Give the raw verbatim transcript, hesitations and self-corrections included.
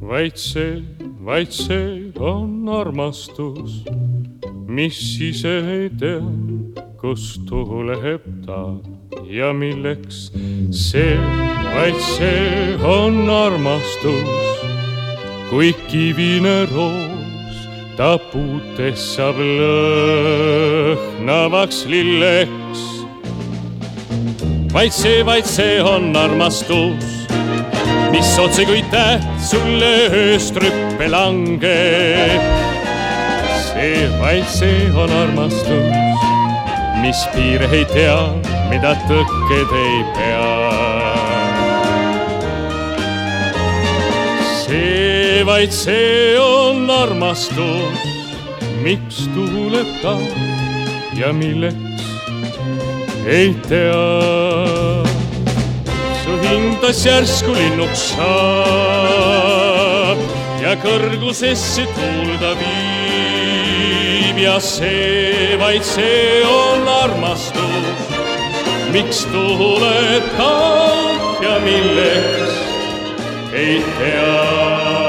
vaid see, vaid see on armastus, mis ise ei tea, kust tuleb ta ja milleks. See, vaid see on armastus, kui kivine roos ta puutes saab lõhnavaks lilleks. Vaid see, vaid see on armastus, mis otse kui täht sulle ööst rüppe langeb. See, vaid see on armastus, mis piire ei tea, mida tõkked ei pea. See, vaid see on armastus, miks tuuleb ta ja milleks ei tea. Su hindas järsku linnuks saab ja kõrgusesse tuulda viib. Ja see, vaid see on armastus, miks tuuled ta ja milleks ei tea.